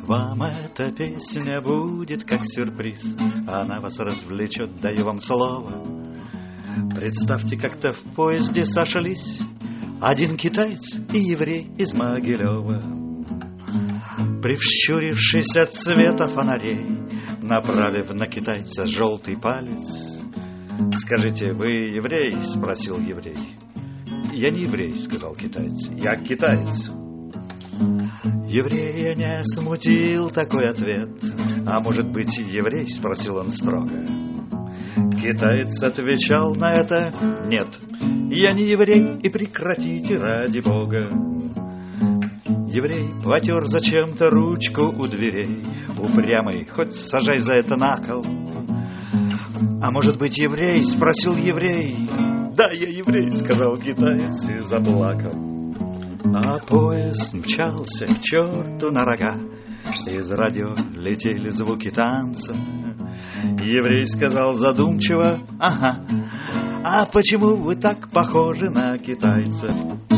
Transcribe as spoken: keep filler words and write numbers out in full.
Вам эта песня будет как сюрприз, она вас развлечет, даю вам слово. Представьте, как-то в поезде сошлись один китаец и еврей из Могилева. Привщурившись от света фонарей, направив на китайца желтый палец: «Скажите, вы еврей?» — спросил еврей. «Я не еврей», — сказал китаец, — «я китаец». Еврея не смутил такой ответ. «А может быть, еврей?» — спросил он строго. Китаец отвечал на это: «Нет, я не еврей, и прекратите ради Бога». Еврей потер зачем-то ручку у дверей, упрямый, хоть сажай за это на кол. «А может быть, еврей?» — спросил еврей. «Да, я еврей», — сказал китаец и заплакал. А поезд мчался к черту на рога, из радио летели звуки танца. Еврей сказал задумчиво: «Ага, а почему вы так похожи на китайца?»